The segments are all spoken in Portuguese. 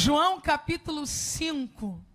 João capítulo 5.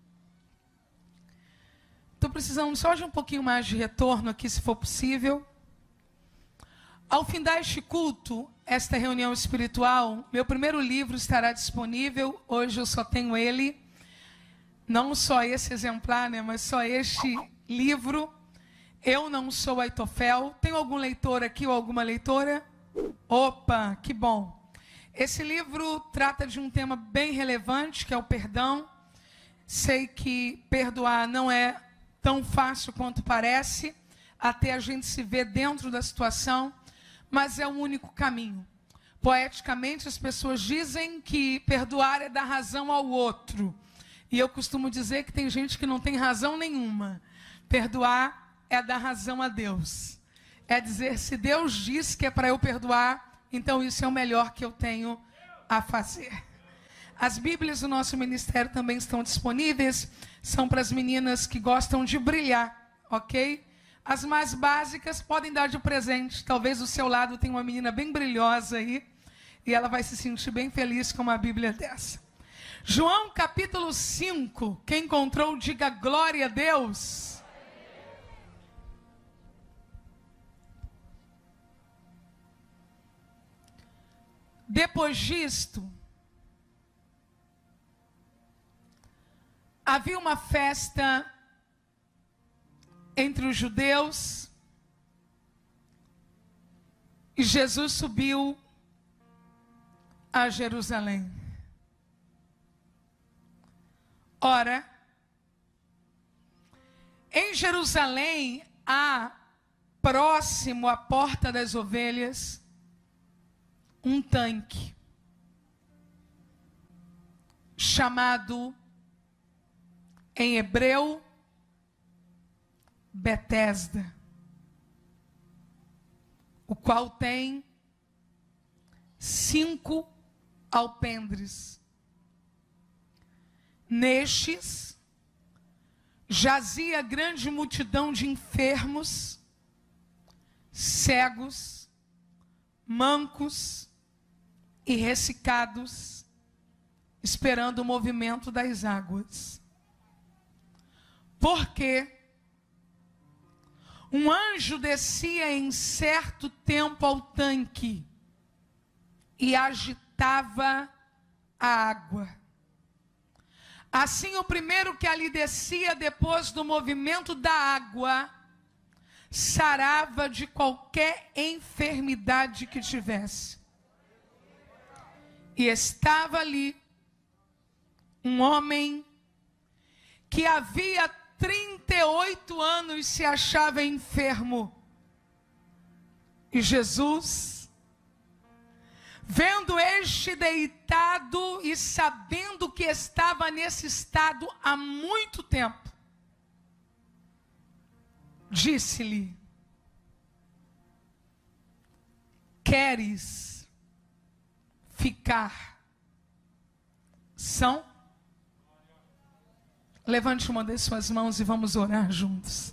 Estou precisando só de um pouquinho mais de retorno aqui, se for possível. Ao findar este culto, esta reunião espiritual, meu primeiro livro estará disponível. Hoje eu só tenho ele. Não só esse exemplar, né, mas só este livro. Eu não sou Aitofel. Tem algum leitor aqui ou alguma leitora? Opa, que bom. Esse livro trata de um tema bem relevante, que é o perdão. Sei que perdoar não é tão fácil quanto parece, até a gente se ver dentro da situação, mas é o único caminho. Poeticamente, as pessoas dizem que perdoar é dar razão ao outro. E eu costumo dizer que tem gente que não tem razão nenhuma. Perdoar é dar razão a Deus. É dizer, se Deus diz que é para eu perdoar, então isso é o melhor que eu tenho a fazer. As Bíblias do nosso ministério também estão disponíveis. São para as meninas que gostam de brilhar, ok? As mais básicas podem dar de presente. Talvez do seu lado tenha uma menina bem brilhosa aí. E ela vai se sentir bem feliz com uma Bíblia dessa. João capítulo 5. Quem encontrou, diga glória a Deus. Depois disto, havia uma festa entre os judeus e Jesus subiu a Jerusalém. Ora, em Jerusalém há, próximo à porta das ovelhas, um tanque chamado em hebreu Betesda, o qual tem 5 alpendres. Nestes jazia grande multidão de enfermos, cegos, mancos e ressecados, esperando o movimento das águas. Porque um anjo descia em certo tempo ao tanque e agitava a água. Assim, o primeiro que ali descia depois do movimento da água sarava de qualquer enfermidade que tivesse. E estava ali um homem que havia 38 anos se achava enfermo. E Jesus, vendo este deitado e sabendo que estava nesse estado há muito tempo, disse-lhe: queres ficar são? Levante uma das suas mãos e vamos orar juntos.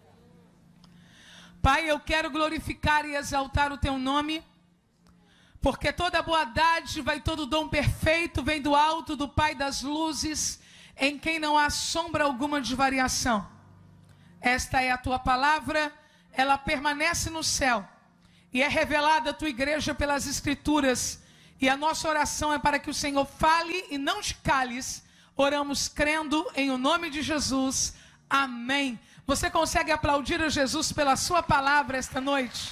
Pai, eu quero glorificar e exaltar o teu nome, porque toda boa dádiva e todo dom perfeito vem do alto do Pai das luzes, em quem não há sombra alguma de variação. Esta é a tua palavra, ela permanece no céu e é revelada à tua igreja pelas escrituras. E a nossa oração é para que o Senhor fale e não te cales. Oramos crendo em o nome de Jesus. Amém. Você consegue aplaudir a Jesus pela sua palavra esta noite?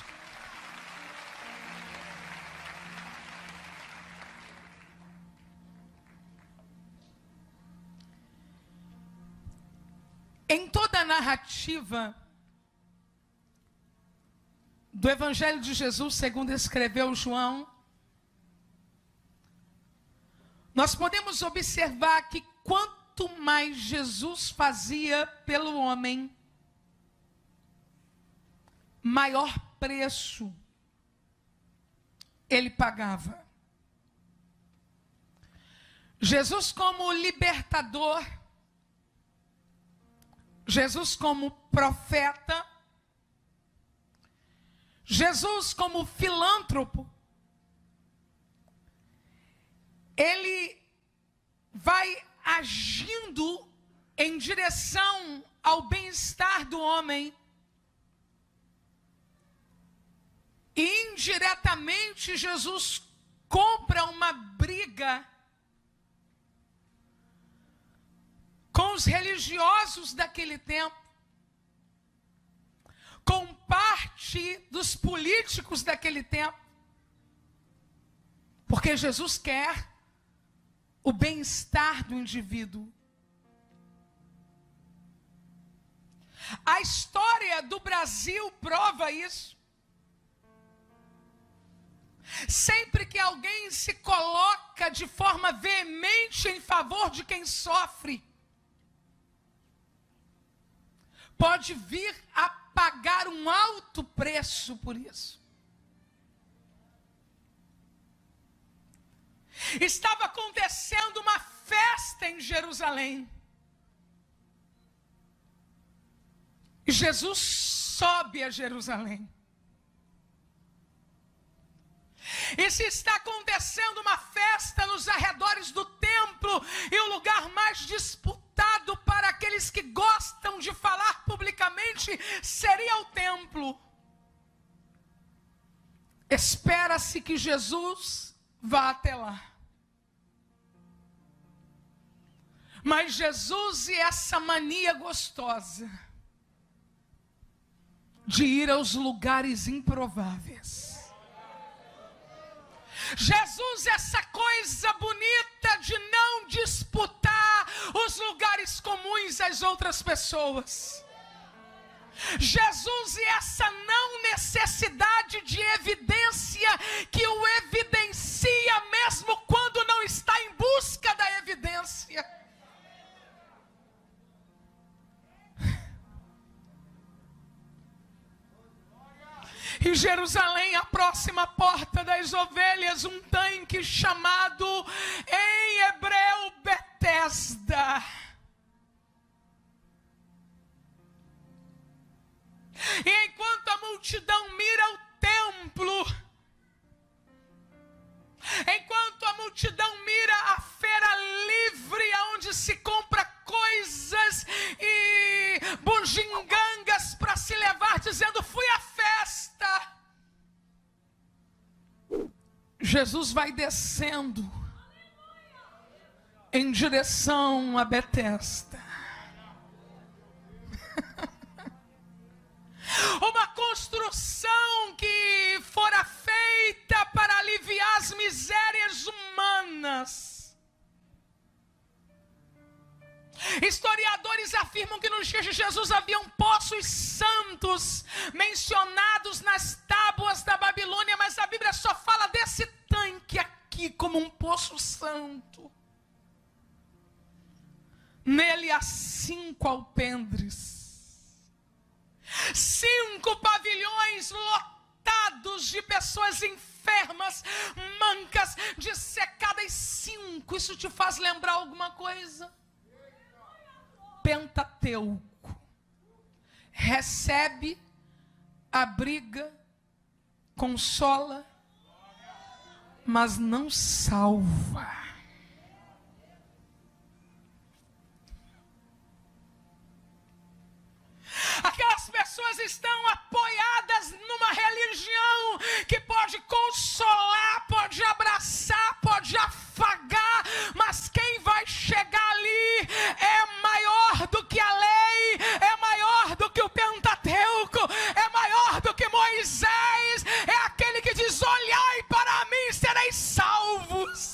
Em toda a narrativa do Evangelho de Jesus, segundo escreveu João, nós podemos observar que quanto mais Jesus fazia pelo homem, maior preço ele pagava. Jesus como libertador, Jesus como profeta, Jesus como filântropo, ele vai agindo em direção ao bem-estar do homem. E indiretamente Jesus compra uma briga com os religiosos daquele tempo, com parte dos políticos daquele tempo, porque Jesus quer o bem-estar do indivíduo. A história do Brasil prova isso. Sempre que alguém se coloca de forma veemente em favor de quem sofre, pode vir a pagar um alto preço por isso. Estava acontecendo uma festa em Jerusalém. E Jesus sobe a Jerusalém. E se está acontecendo uma festa nos arredores do templo, e o lugar mais disputado para aqueles que gostam de falar publicamente seria o templo, espera-se que Jesus vá até lá. Mas Jesus e essa mania gostosa de ir aos lugares improváveis. Jesus, essa coisa bonita de não disputar os lugares comuns às outras pessoas. Jesus e essa não necessidade de evidência que o evidencia mesmo quando não está em busca da evidência. Em Jerusalém, a próxima porta das ovelhas, um tanque chamado em hebreu Betesda. E enquanto a multidão mira o templo, enquanto a multidão mira a feira livre, onde se compra coisas e bugigangas para se levar, dizendo: fui à festa. Jesus vai descendo em direção a Betesda. Uma construção que fora feita para aliviar as misérias humanas. Historiadores afirmam que nos dias de Jesus haviam poços santos mencionados nas tábuas da Babilônia, mas a Bíblia só fala desse tanque aqui como um poço santo. Nele há 5 alpendres. 5 pavilhões lotados de pessoas enfermas, mancas, dissecadas. 5, isso te faz lembrar alguma coisa? Pentateuco. Recebe, abriga, consola, mas não salva. Aquelas pessoas estão apoiadas numa religião que pode consolar, pode abraçar, pode afagar, mas quem vai chegar ali é maior do que a lei, é maior do que o Pentateuco, é maior do que Moisés, é aquele que diz: olhai para mim, sereis salvos.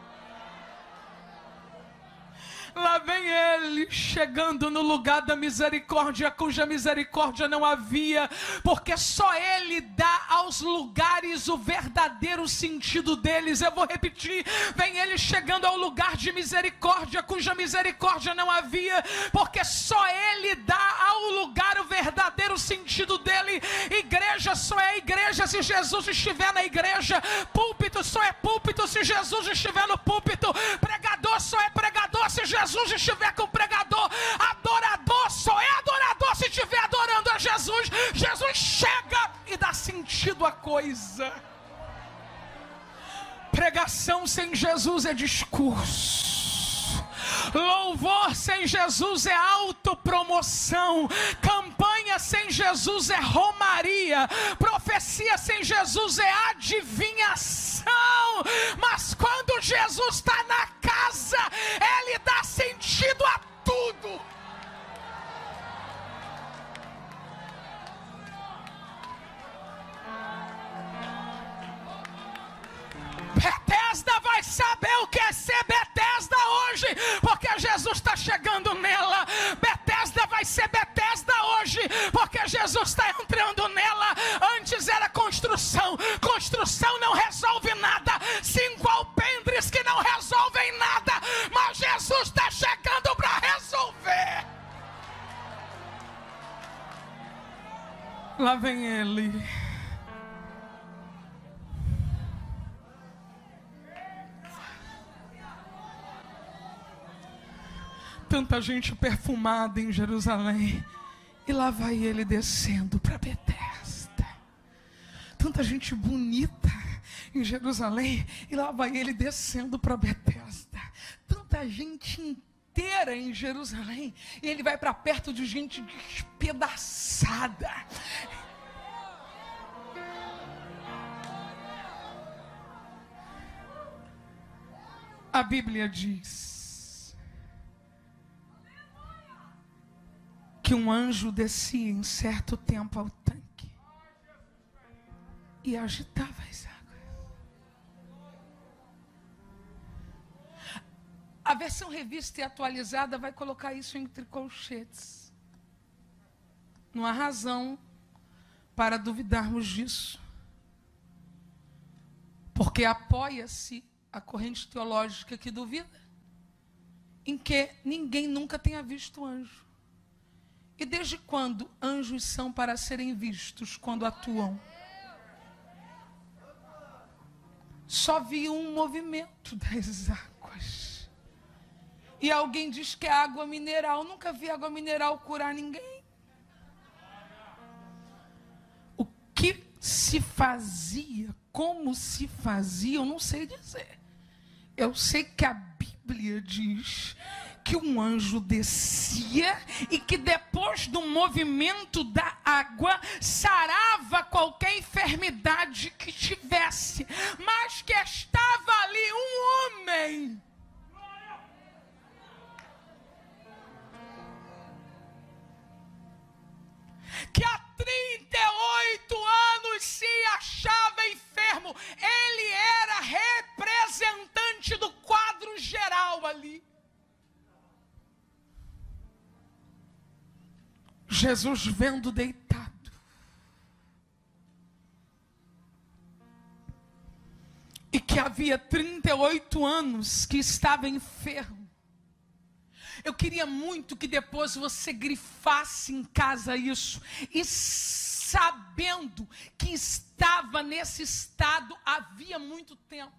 Lá vem ele chegando no lugar da misericórdia, cuja misericórdia não havia, porque só ele dá aos lugares o verdadeiro sentido deles. Eu vou repetir: vem ele chegando ao lugar de misericórdia, cuja misericórdia não havia, porque só ele dá ao lugar o verdadeiro sentido dele. Igreja só é igreja se Jesus estiver na igreja. Púlpito só é púlpito se Jesus estiver no púlpito. Pregador só é pregador se Jesus estiver com o pregador. Adorador só é adorador se estiver adorando a Jesus. Jesus chega e dá sentido à coisa. Pregação sem Jesus é discurso. Louvor sem Jesus é autopromoção. Campanha sem Jesus é romaria. Profecia sem Jesus é adivinhação. Mas quando Jesus está na casa, Ele dá sentido a tudo. Betesda vai saber o que é ser Betesda hoje, porque Jesus está chegando nela. Betesda vai ser Betesda hoje, porque Jesus está entrando nela. Antes era construção. Construção não resolve nada. 5 alpendres que não resolvem nada. Mas Jesus está chegando para resolver. Lá vem Ele. Tanta gente perfumada em Jerusalém, e lá vai Ele descendo para Betesda. Tanta gente bonita em Jerusalém, e lá vai Ele descendo para Betesda. Tanta gente inteira em Jerusalém, e Ele vai para perto de gente despedaçada. A Bíblia diz que um anjo descia em certo tempo ao tanque e agitava as águas. A versão revista e atualizada vai colocar isso entre colchetes. Não há razão para duvidarmos disso, porque apoia-se a corrente teológica que duvida em que ninguém nunca tenha visto anjo. E desde quando anjos são para serem vistos quando atuam? Só vi um movimento das águas. E alguém diz que é água mineral. Nunca vi água mineral curar ninguém. O que se fazia, como se fazia, eu não sei dizer. Eu sei que a Bíblia diz que um anjo descia e que depois do movimento da água sarava qualquer enfermidade que tivesse, mas que estava ali um homem que há 38 anos se achava enfermo. Ele era representante do quadro geral ali. Jesus vendo deitado, e que havia 38 anos que estava enfermo. Eu queria muito que depois você grifasse em casa isso, e sabendo que estava nesse estado havia muito tempo.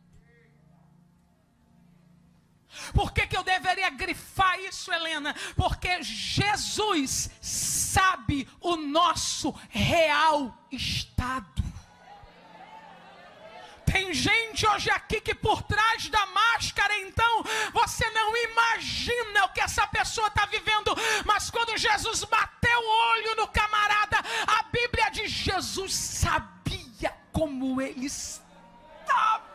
Por que eu deveria grifar isso, Helena? Porque Jesus sabe o nosso real estado. Tem gente hoje aqui que por trás da máscara, então, você não imagina o que essa pessoa está vivendo. Mas quando Jesus bateu o olho no camarada, a Bíblia diz: Jesus sabia como ele estava.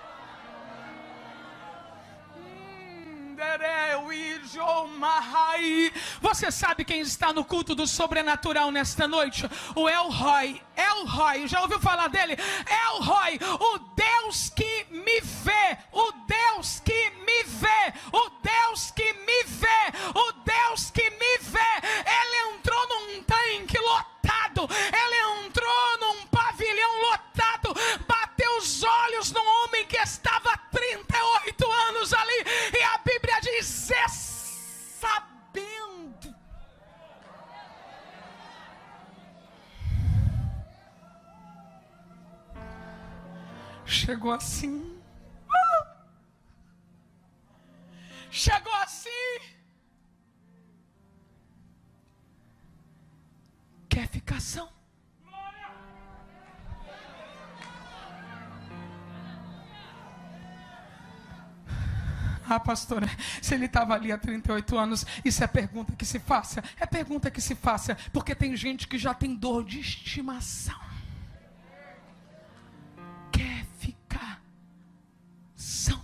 Você sabe quem está no culto do sobrenatural nesta noite? O El Roi. El Roi, já ouviu falar dele? El Roi, o Deus que me vê, o Deus que me vê, o Deus que me vê, o Deus que me vê. Ele entrou num tanque lotado, ele entrou num pavilhão lotado, bateu os olhos num homem que estava há 38 anos ali, e a Bíblia diz: sabendo. Chegou assim. Chegou assim. Quer ficação? Ah, pastora, se ele estava ali há 38 anos, isso é pergunta que se faça. É pergunta que se faça, porque tem gente que já tem dor de estimação. Quer ficar são.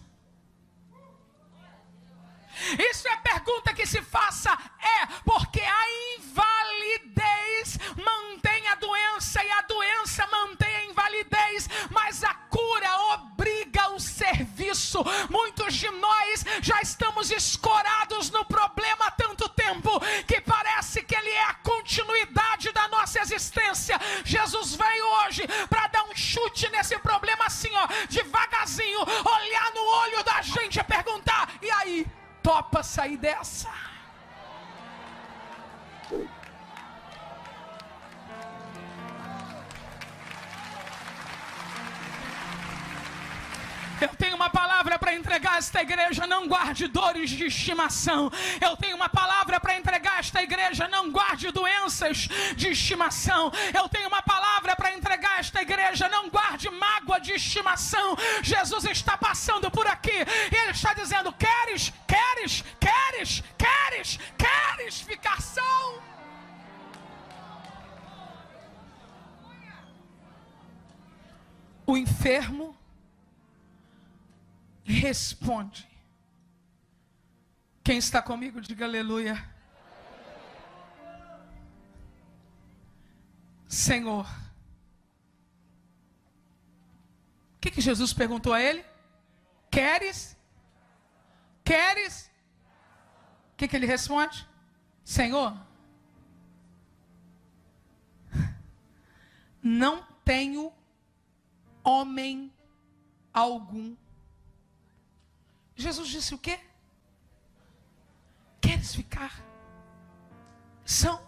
Isso é pergunta que se faça, porque a invalidez mantém a doença e a doença mantém a invalidez, mas a cura obriga o serviço. Muitos de nós já estamos escorados no problema há tanto tempo que parece que ele é a continuidade da nossa existência. Jesus veio hoje para dar um chute nesse problema assim, devagarzinho, olhar no olho da gente e perguntar: e aí? Topa sair dessa? Eu tenho uma palavra para entregar a esta igreja: não guarde dores de estimação. Eu tenho uma palavra para entregar a esta igreja: não guarde doenças de estimação. Eu tenho uma palavra para entregar a esta igreja: não guarde mágoa de estimação. Jesus está passando por aqui e Ele está dizendo: queres ficar são? O enfermo responde. Quem está comigo, diga aleluia. Senhor. O que Jesus perguntou a ele? Queres? O que ele responde? Senhor, não tenho homem algum. Jesus disse o quê? Queres ficar são?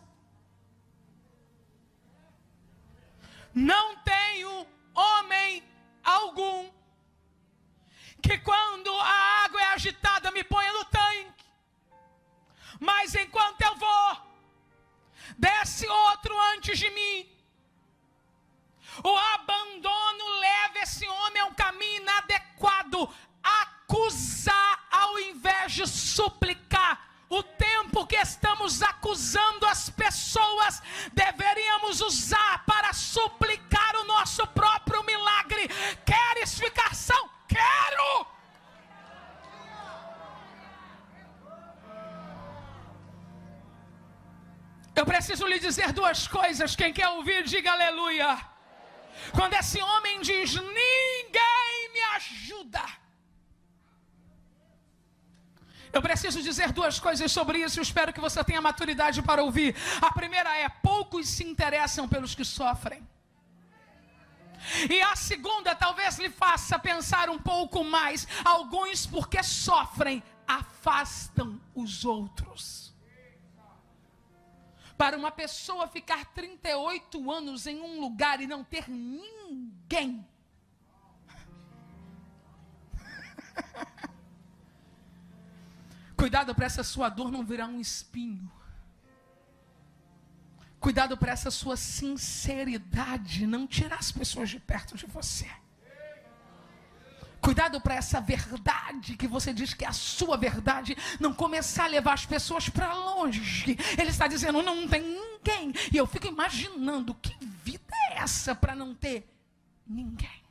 Não tenho homem algum que quando a água é agitada me ponha no tanque, mas enquanto eu vou, desce outro antes de mim. O abandono leva esse homem a um caminho inadequado. Acusar ao invés de suplicar. O tempo que estamos acusando as pessoas, deveríamos usar para suplicar o nosso próprio milagre. Queres ficar são? Quero! Eu preciso lhe dizer duas coisas. Quem quer ouvir, diga aleluia. Quando esse homem diz: ninguém me ajuda, eu preciso dizer duas coisas sobre isso. Eu espero que você tenha maturidade para ouvir. A primeira é: poucos se interessam pelos que sofrem. E a segunda talvez lhe faça pensar um pouco mais. Alguns, porque sofrem, afastam os outros. Para uma pessoa ficar 38 anos em um lugar e não ter ninguém. Cuidado para essa sua dor não virar um espinho. Cuidado para essa sua sinceridade não tirar as pessoas de perto de você. Cuidado para essa verdade que você diz que é a sua verdade não começar a levar as pessoas para longe. Ele está dizendo: não tem ninguém. E eu fico imaginando, que vida é essa para não ter ninguém?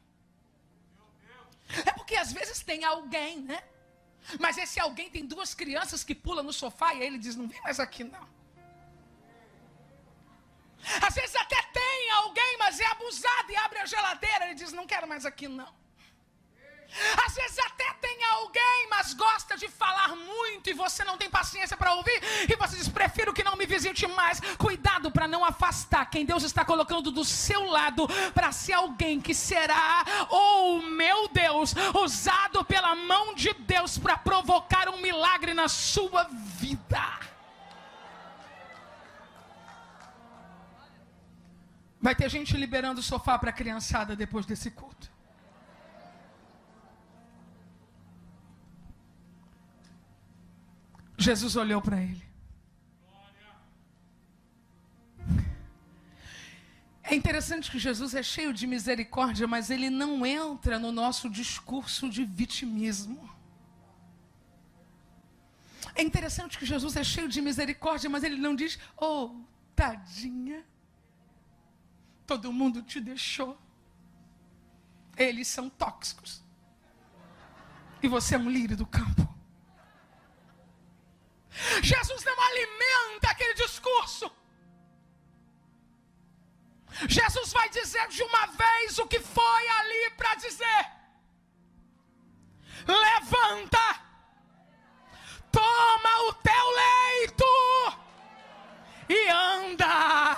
É porque às vezes tem alguém, né? Mas esse alguém tem duas crianças que pulam no sofá e aí ele diz: não vem mais aqui não. Às vezes até tem alguém, mas é abusado e abre a geladeira e ele diz: não quero mais aqui não. Às vezes até tem alguém, mas gosta de falar muito e você não tem paciência para ouvir e você diz: prefiro que não me visite mais. Cuidado para não afastar quem Deus está colocando do seu lado para ser alguém que será, meu Deus, usado pela mão de Deus para provocar um milagre na sua vida. Vai ter gente liberando o sofá para a criançada depois desse culto. Jesus olhou para ele. É interessante que Jesus é cheio de misericórdia, mas ele não entra no nosso discurso de vitimismo. É interessante que Jesus é cheio de misericórdia, mas ele não diz, oh, tadinha, todo mundo te deixou. Eles são tóxicos. E você é um lírio do campo. Jesus não alimenta aquele discurso. Jesus vai dizer de uma vez o que foi ali para dizer. Levanta, toma o teu leito e anda.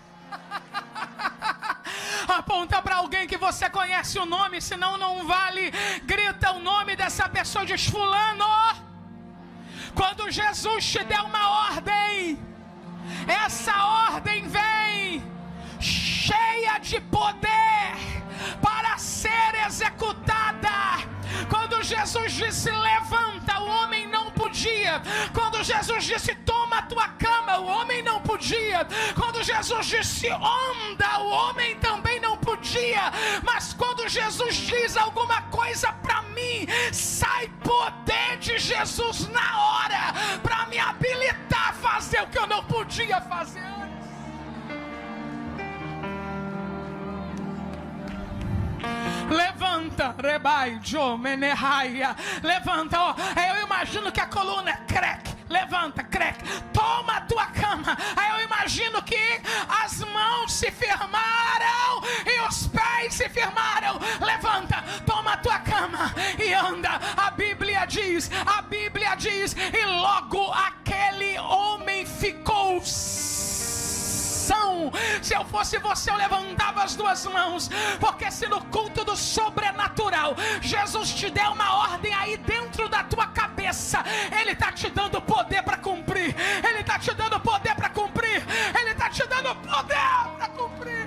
Aponta para alguém que você conhece o nome, senão não vale. Grita o nome dessa pessoa, diz fulano. Quando Jesus te der uma ordem, essa ordem vem cheia de poder para ser executada. Quando Jesus disse levanta, o homem não podia. Quando Jesus disse toma a tua cama, o homem não podia. Quando Jesus disse anda, o homem também não podia. Mas quando Jesus diz alguma coisa para mim, sai poder de Jesus na hora para me habilitar a fazer o que eu não podia fazer antes. Levanta, rebai, jo, menehaia. Levanta, ó. Eu imagino que a coluna crack. Levanta, crack. Toma a tua cama. Aí eu imagino que as mãos se firmaram e os pés se firmaram. Levanta, toma a tua cama e anda. A Bíblia diz, e logo aquele homem ficou são. Se eu fosse você, eu levantava as duas mãos, porque se no culto do sobrenatural Jesus te der uma ordem aí dentro da tua cabeça, Ele está te dando poder para cumprir. Ele está te dando poder para cumprir. Ele está te dando poder para cumprir.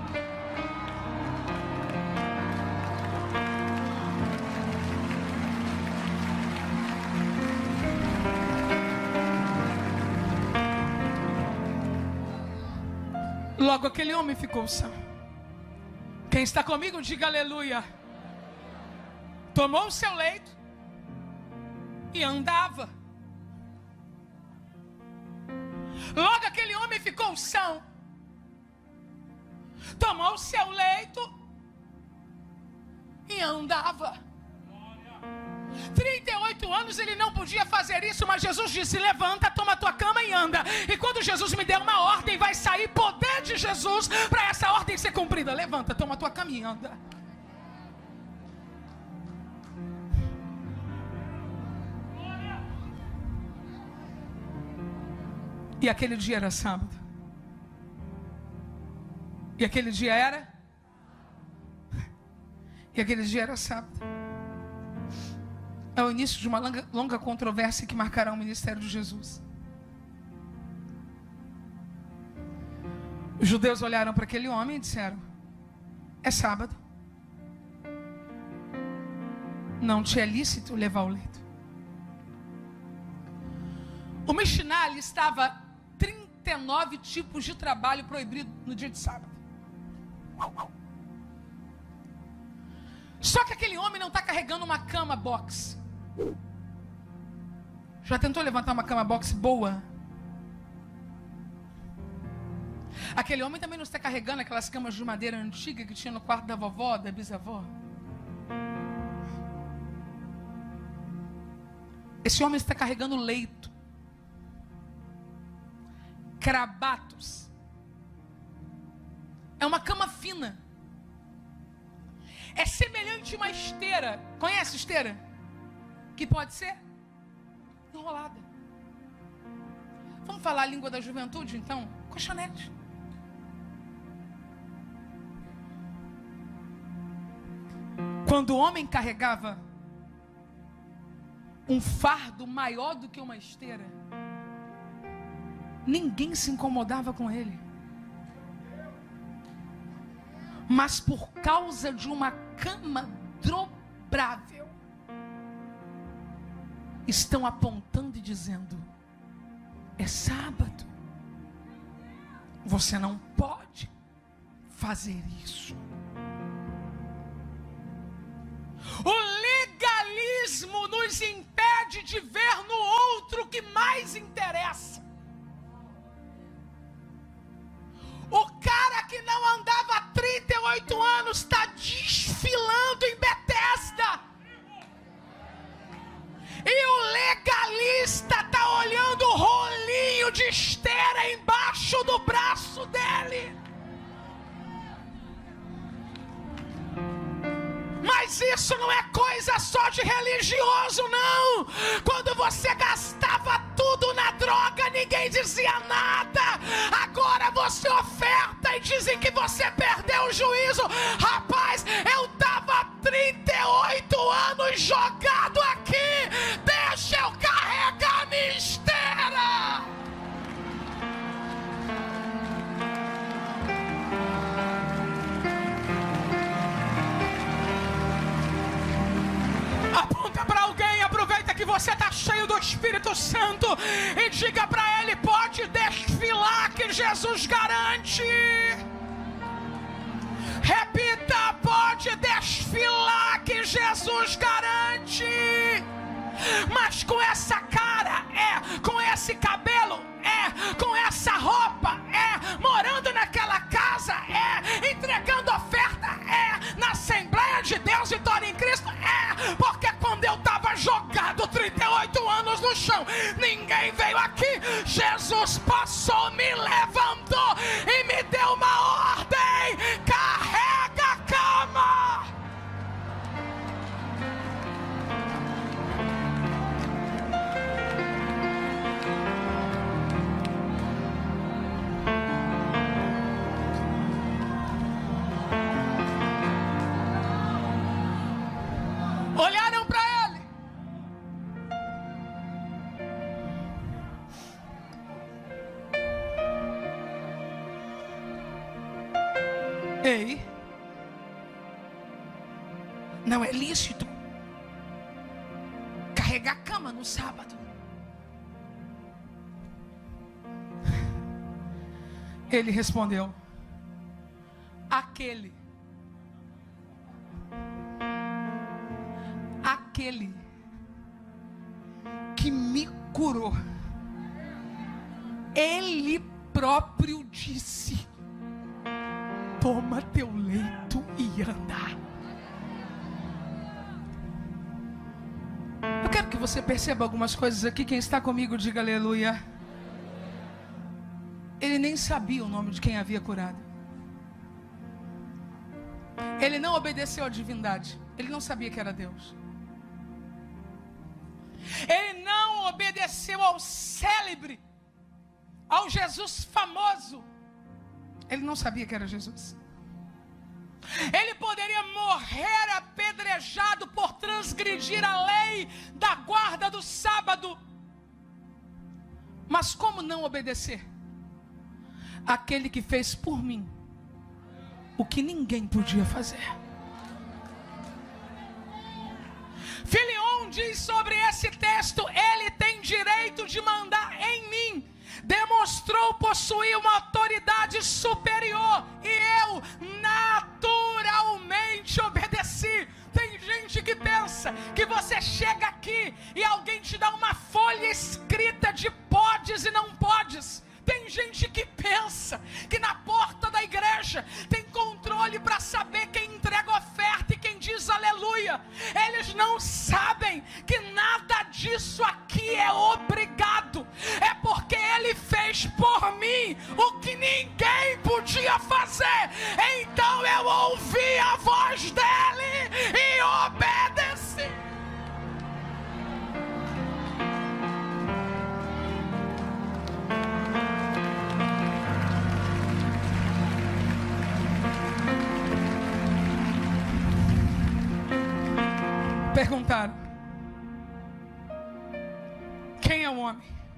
Logo aquele homem ficou são. Quem está comigo, diga aleluia. Tomou o seu leito e andava. Logo aquele homem ficou são. Tomou o seu leito e andava. 38 anos ele não podia fazer isso, mas Jesus disse, levanta, toma a tua cama e anda. E quando Jesus me der uma ordem, vai sair poder de Jesus para essa ordem ser cumprida. Levanta, toma a tua cama e anda. E aquele dia era sábado. E aquele dia era? E aquele dia era sábado. É o início de uma longa controvérsia que marcará o ministério de Jesus. Os judeus olharam para aquele homem e disseram, é sábado. Não te é lícito levar o leito. O Mishnah listava 39 tipos de trabalho proibido no dia de sábado. Só que aquele homem não está carregando uma cama box. Já tentou levantar uma cama box boa? Aquele homem também não está carregando aquelas camas de madeira antiga que tinha no quarto da vovó, da bisavó. Esse homem está carregando leito, crabatos. É uma cama fina. É semelhante a uma esteira. Conhece esteira? Que pode ser enrolada. Vamos falar a língua da juventude, então? Colchonete. Quando o homem carregava um fardo maior do que uma esteira, ninguém se incomodava com ele. Mas por causa de uma cama dobrável, estão apontando e dizendo, é sábado, você não pode fazer isso. O legalismo nos impede vontade de ver no outro o que mais interessa. O cara que não andava há 38 anos está desfilando em Betesda. E o legalista está olhando o rolinho de esteira embaixo do braço dele. Mas isso não é coisa só de religioso, não. Quando você gastava tudo na droga, ninguém dizia nada. Agora você oferta e dizem que você perdeu o juízo. Rapaz, eu estava há 38 anos jogado aqui. Deixa eu carregar a minha esteira. Aponta para alguém, aproveita que você está cheio do Espírito Santo e diga para ele: pode desfilar que Jesus garante. Repita: pode desfilar que Jesus garante. Mas com essa cara, com esse cabelo, com essa roupa, morando naquela casa, entregando oferta, na Assembleia de Deus Vitória em Cristo, porque quando eu estava jogado 38 anos no chão, ninguém veio aqui, Jesus passou, me levantou e me deu uma ordem: carrega a cama. Olharam para ele. Ei, não é lícito carregar a cama no sábado. Ele respondeu: aquele que me curou, ele próprio disse: toma teu leito e anda. Eu quero que você perceba algumas coisas aqui. Quem está comigo, diga aleluia. Ele nem sabia o nome de quem havia curado. Ele não obedeceu à divindade. Ele não sabia que era Deus. Ele não obedeceu ao célebre, ao Jesus famoso. Ele não sabia que era Jesus. Ele poderia morrer apedrejado por transgredir a lei da guarda do sábado. Mas como não obedecer aquele que fez por mim o que ninguém podia fazer? Filion diz sobre esse texto: ele tem direito de mandar em mim. Demonstrou possuir uma autoridade superior e eu naturalmente obedeci. Tem gente que pensa que você chega aqui e alguém te dá uma folha escrita de podes e não podes. Tem gente que pensa que na porta da igreja tem controle para saber quem entrega oferta e quem diz aleluia. Eles não sabem que nada disso aqui é obrigado. É porque ele fez por mim o que ninguém podia fazer. Então eu ouvi a voz dele e obedeci. Perguntaram: quem é o homem?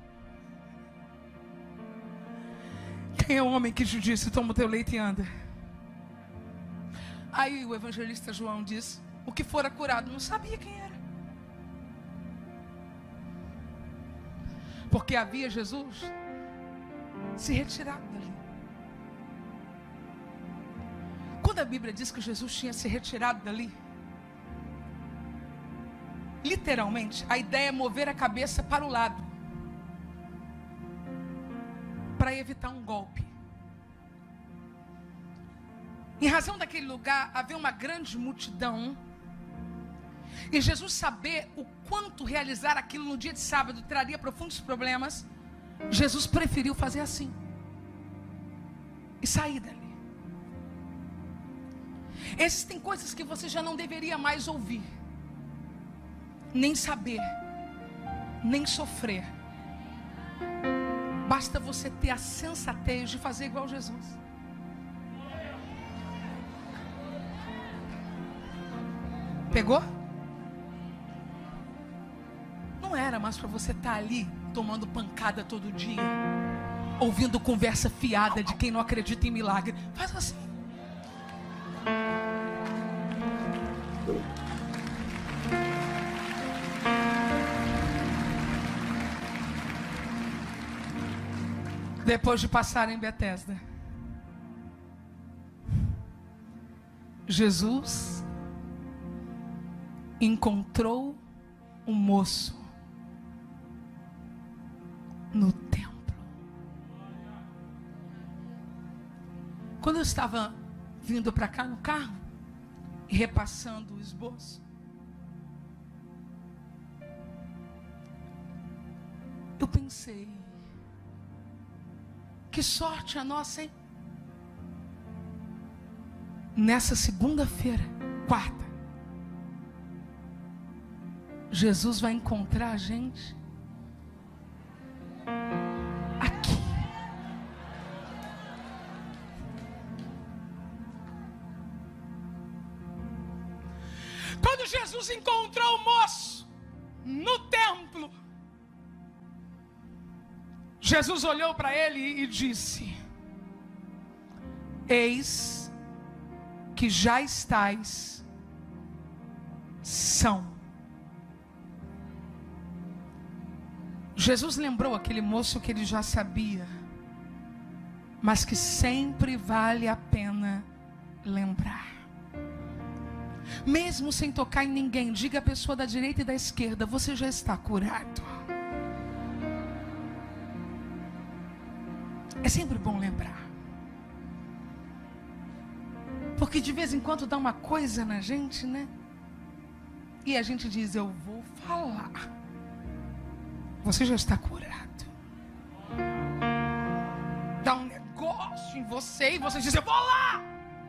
Quem é o homem que te disse: toma o teu leite e anda? Aí o evangelista João diz: o que fora curado não sabia quem era, porque havia Jesus se retirado dali. Quando a Bíblia diz que Jesus tinha se retirado dali, literalmente, a ideia é mover a cabeça para o lado, para evitar um golpe. Em razão daquele lugar, havia uma grande multidão. E Jesus, saber o quanto realizar aquilo no dia de sábado traria profundos problemas, Jesus preferiu fazer assim e sair dali. Existem coisas que você já não deveria mais ouvir, nem saber, nem sofrer. Basta você ter a sensatez de fazer igual Jesus. Pegou? Não era mais para você estar ali tomando pancada todo dia, ouvindo conversa fiada de quem não acredita em milagre. Faz assim. Depois de passar em Betesda, Jesus encontrou um moço no templo. Quando eu estava vindo para cá no carro e repassando o esboço, eu pensei, que sorte a nossa, hein? Nessa segunda-feira, quarta, Jesus vai encontrar a gente aqui. Quando Jesus encontrou o moço no templo, Jesus olhou para ele e disse: eis que já estás são. Jesus lembrou aquele moço que ele já sabia, mas que sempre vale a pena lembrar. Mesmo sem tocar em ninguém, diga à pessoa da direita e da esquerda: você já está curado. É sempre bom lembrar, porque de vez em quando dá uma coisa na gente, né? E a gente diz: eu vou falar. Você já está curado. Dá um negócio em você e você diz: eu vou lá.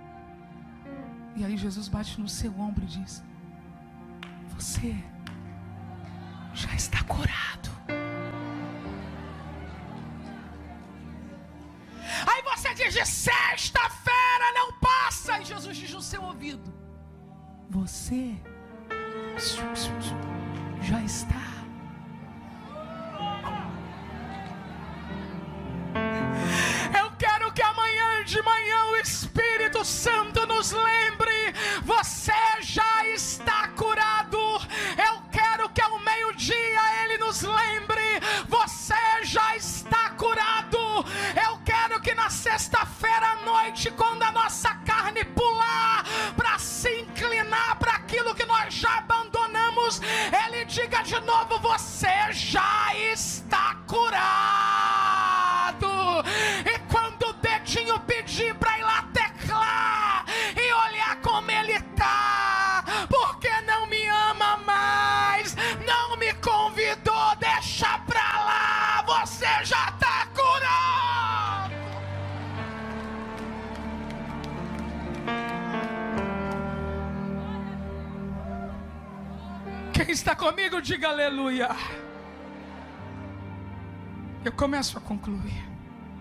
E aí Jesus bate no seu ombro e diz: você já está curado. Aí você diz: de sexta-feira não passa. E Jesus diz no seu ouvido: você já está. Eu quero que amanhã de manhã o Espírito Santo nos lembre: você já está curado. Eu quero que ao meio-dia Ele nos lembre: você já está curado. Eu quero que na sexta-feira à noite, quando a nossa carne pular para se inclinar para aquilo que nós já abandonamos, Ele diga de novo: você já está curado. E quando o dedinho pedir para ir lá teclar e olhar como ele está, porque não me ama mais, não me convidou, deixa pra lá, você já está curado. Quem está comigo, diga aleluia. Eu começo a concluir.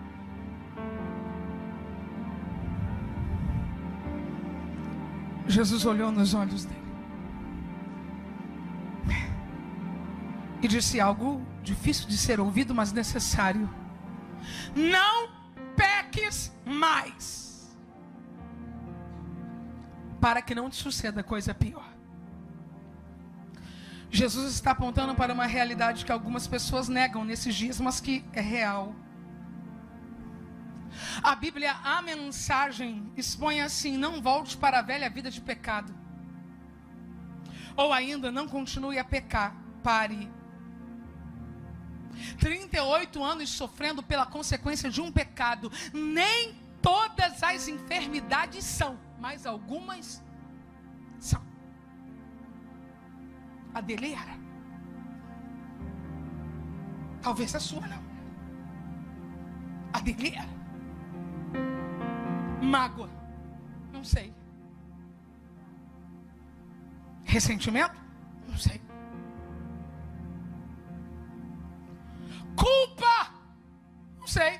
Jesus olhou nos olhos dele e disse algo difícil de ser ouvido, mas necessário: não peques mais, para que não te suceda coisa pior. Jesus está apontando para uma realidade que algumas pessoas negam nesses dias, mas que é real. A Bíblia, a mensagem, expõe assim: não volte para a velha vida de pecado. Ou ainda, não continue a pecar. Pare. 38 anos sofrendo pela consequência de um pecado. Nem todas as enfermidades são, mas algumas são. A dele era. Talvez a sua não. A dele era. Mágoa. Não sei. Ressentimento? Não sei. Culpa? Não sei.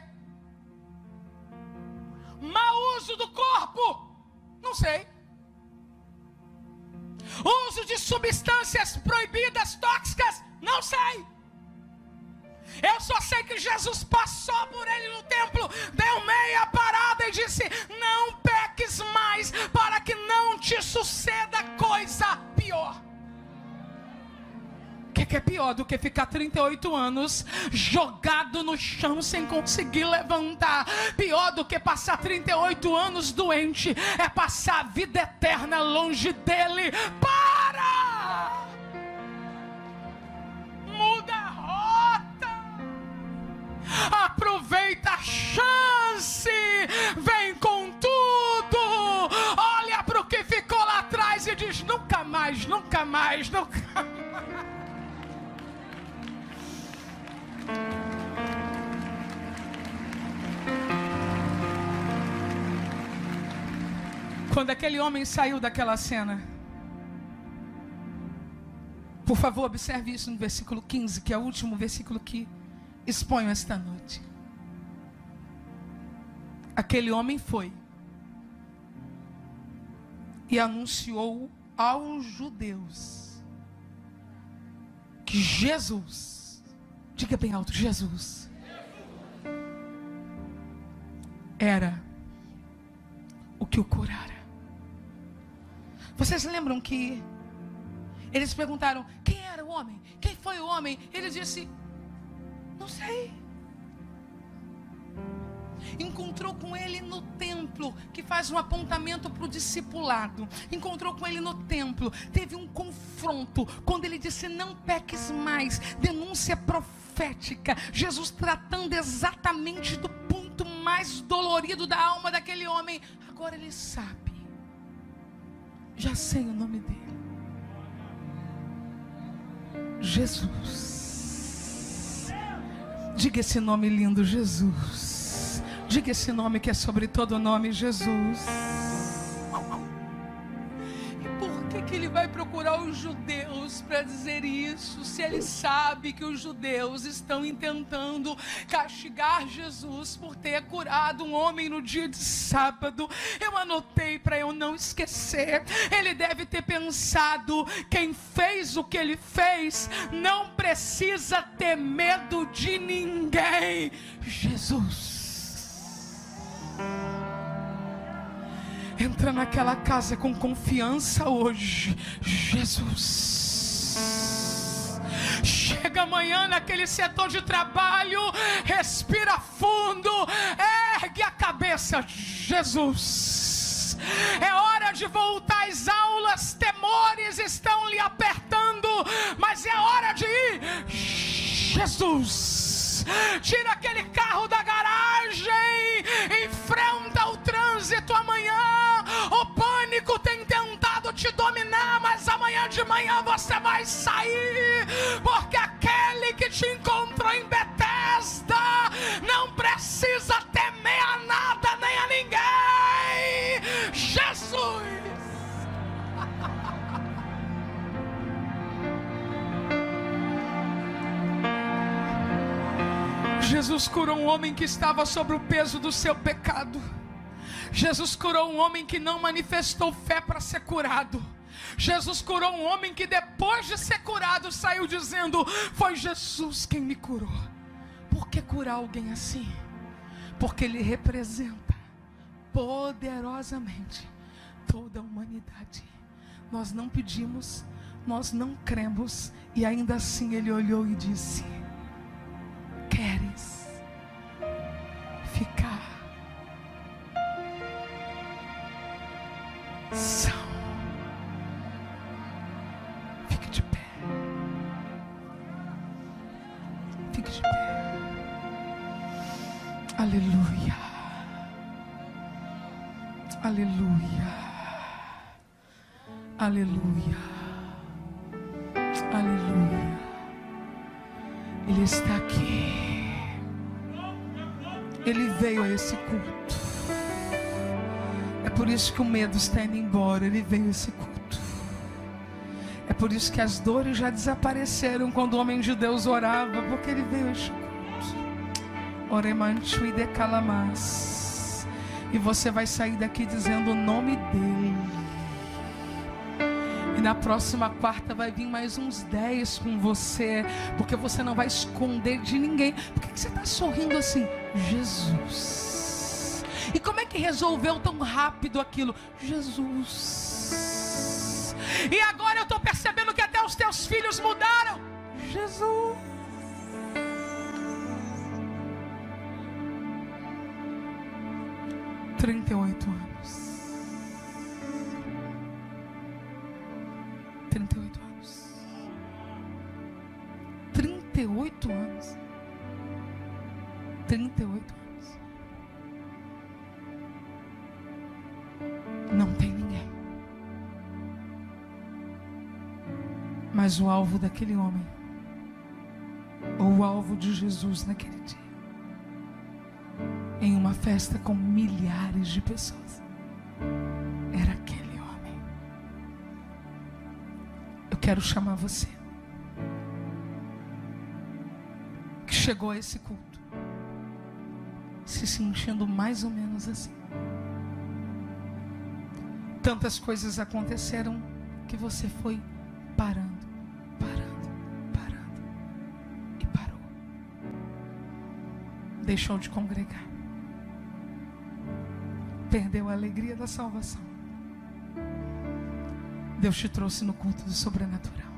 Mau uso do corpo? Não sei. Uso de substâncias proibidas, tóxicas? Não sei. Eu só sei que Jesus passou por ele no templo, deu meia parada e disse: não peques mais, para que não te suceda coisa pior. O que é pior do que ficar 38 anos jogado no chão sem conseguir levantar? Pior do que passar 38 anos doente é passar a vida eterna longe dele. Para! Muda a rota. Aproveita a chance. Vem com tudo. Olha para o que ficou lá atrás e diz: nunca mais, nunca mais, nunca mais. Quando aquele homem saiu daquela cena, por favor, observe isso no versículo 15, que é o último versículo que exponho esta noite. Aquele homem foi e anunciou aos judeus que Jesus, diga bem alto, Jesus era o que o curara. Vocês lembram que eles perguntaram: quem era o homem? Quem foi o homem? Ele disse: não sei. Encontrou com ele no templo, que faz um apontamento para o discipulado. Encontrou com ele no templo, teve um confronto. Quando ele disse: não peques mais, denúncia profética. Jesus tratando exatamente do ponto mais dolorido da alma daquele homem. Agora ele sabe. Já sei o nome dele. Jesus. Diga esse nome lindo, Jesus. Diga esse nome que é sobre todo nome, Jesus. E por que ele vai procurar os judeus para dizer isso, se ele sabe que os judeus estão intentando castigar Jesus por ter curado um homem no dia de sábado? Eu anotei para eu não esquecer. Ele deve ter pensado: quem fez o que ele fez não precisa ter medo de ninguém. Jesus. Entra naquela casa com confiança hoje. Jesus. Chega amanhã naquele setor de trabalho, respira fundo, ergue a cabeça. Jesus. É hora de voltar às aulas, temores estão lhe apertando, mas é hora de ir. Jesus. Tira aquele carro da garagem, enfrenta o trânsito amanhã. O pânico tem tentado te dominar, mas amanhã de manhã você vai sair, porque aquele que te encontrou em Betesda não precisa temer a nada nem a ninguém. Jesus. Jesus curou um homem que estava sobre o peso do seu pecado. Jesus curou um homem que não manifestou fé para ser curado. Jesus curou um homem que depois de ser curado saiu dizendo: foi Jesus quem me curou. Por que curar alguém assim? Porque ele representa poderosamente toda a humanidade. Nós não pedimos, nós não cremos, e ainda assim ele olhou e disse: queres ficar são? Aleluia. Aleluia. Aleluia. Aleluia. Ele está aqui. Ele veio a esse culto. É por isso que o medo está indo embora. Ele veio a esse culto. É por isso que as dores já desapareceram quando o homem de Deus orava, porque ele veio a esse culto. Oremanchu e decalamas. E você vai sair daqui dizendo o nome dele. E na próxima quarta vai vir mais uns 10 com você, porque você não vai esconder de ninguém. Por que você está sorrindo assim? Jesus. E como é que resolveu tão rápido aquilo? Jesus. E agora eu estou percebendo que até os teus filhos mudaram. Jesus. 38 anos. 38 anos. 38 anos. 38 anos. Não tem ninguém. Mas o alvo daquele homem, ou o alvo de Jesus naquele dia, em uma festa com milhares de pessoas, era aquele homem. Eu quero chamar você que chegou a esse culto se sentindo mais ou menos assim. Tantas coisas aconteceram que você foi parando e parou. Deixou de congregar. Perdeu a alegria da salvação. Deus te trouxe no culto do sobrenatural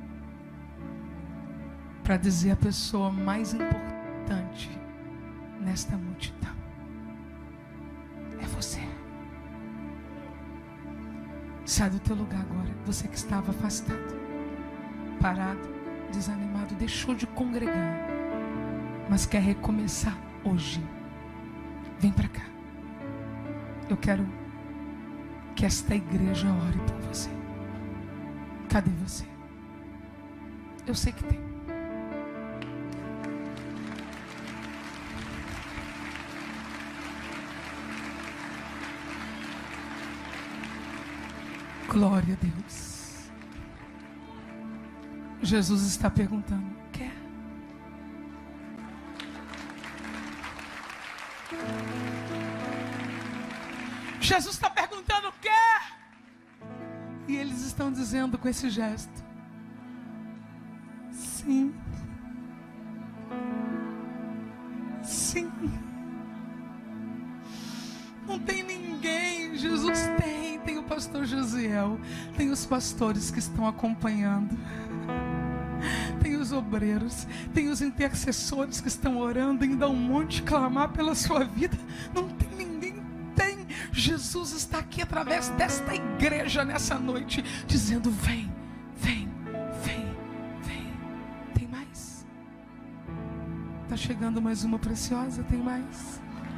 para dizer a pessoa mais importante nesta multidão é você. Sai do teu lugar agora. Você que estava afastado, parado, desanimado, deixou de congregar, mas quer recomeçar hoje. Vem para cá. Eu quero que esta igreja ore por você. Cadê você? Eu sei que tem. Glória a Deus. Jesus está perguntando: quer? Jesus está perguntando: quer? E eles estão dizendo com esse gesto: sim. Sim. Não tem ninguém. Jesus tem o pastor Josiel, tem os pastores que estão acompanhando, tem os obreiros, tem os intercessores que estão orando, ainda um monte clamar pela sua vida. Não tem ninguém. Tem. Jesus está aqui através desta igreja nessa noite, dizendo: vem, vem, vem, vem. Tem mais? Está chegando mais uma preciosa. Tem mais?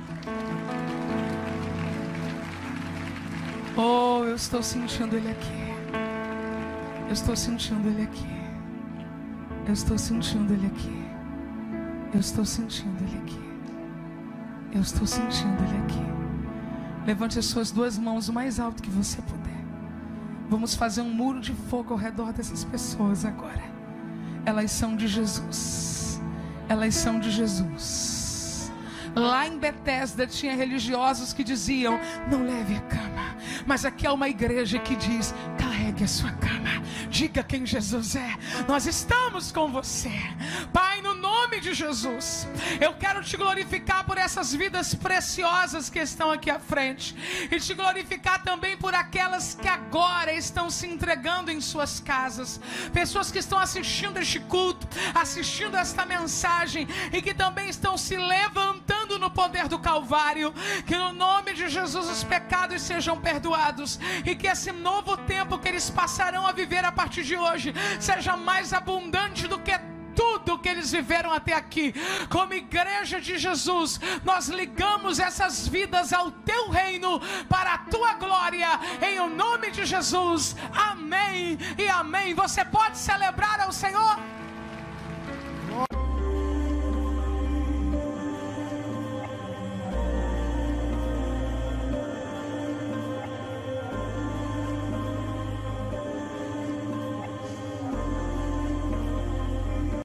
Oh, eu estou sentindo Ele aqui. Eu estou sentindo Ele aqui. Eu estou sentindo Ele aqui. Eu estou sentindo Ele aqui. Eu estou sentindo Ele aqui. Levante as suas duas mãos o mais alto que você puder. Vamos fazer um muro de fogo ao redor dessas pessoas agora. Elas são de Jesus. Elas são de Jesus. Lá em Betesda tinha religiosos que diziam: não leve a cama. Mas aqui é uma igreja que diz: carregue a sua cama. Diga quem Jesus é. Nós estamos com você. Pai, no nome de Jesus, eu quero te glorificar por essas vidas preciosas que estão aqui à frente. E te glorificar também por aquelas que agora estão se entregando em suas casas. Pessoas que estão assistindo este culto, assistindo esta mensagem, e que também estão se levantando no poder do Calvário. Que no nome de Jesus os pecados sejam perdoados, e que esse novo tempo que eles passarão a viver a partir de hoje seja mais abundante do que tudo que eles viveram até aqui. Como igreja de Jesus, nós ligamos essas vidas ao teu reino, para a tua glória, em o nome de Jesus. Amém e amém. Você pode celebrar ao Senhor?